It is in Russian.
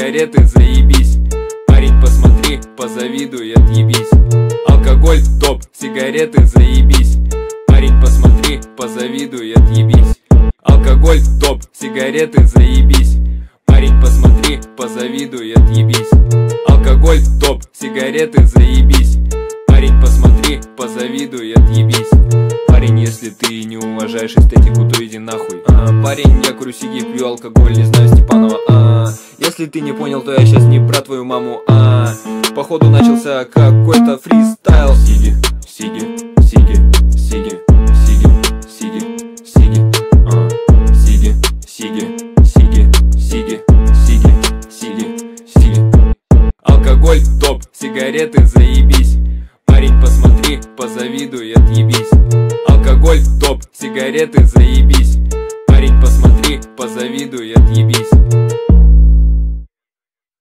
сигареты, заебись. Парень, посмотри, позавидуй, отъебись. Алкоголь топ, сигареты, заебись. Парень, посмотри, позавидуй, отъебись. Алкоголь топ, сигареты, заебись. Парень, посмотри, позавидуй, отъебись. Алкоголь топ, сигареты, заебись. Парень, посмотри, позавидуй, отъебись. Парень, если ты не уважаешь эстетику, то иди нахуй. Парень, я курю сиги, пью алкоголь, не знаю Степанова. Если ты не понял, то я сейчас не про твою маму. Походу начался какой-то фристайл. Сиги, сиги, сиги, сиги, сиги, сиги, сиги, сиги, сиги, сиги, сиги, сиги, сиги, сиги. Алкоголь топ, сигареты, заебись. Парень, посмотри, позавидуй, отъебись. Алкоголь топ, сигареты, заебись. Парень, посмотри, позавидуй, отъебись.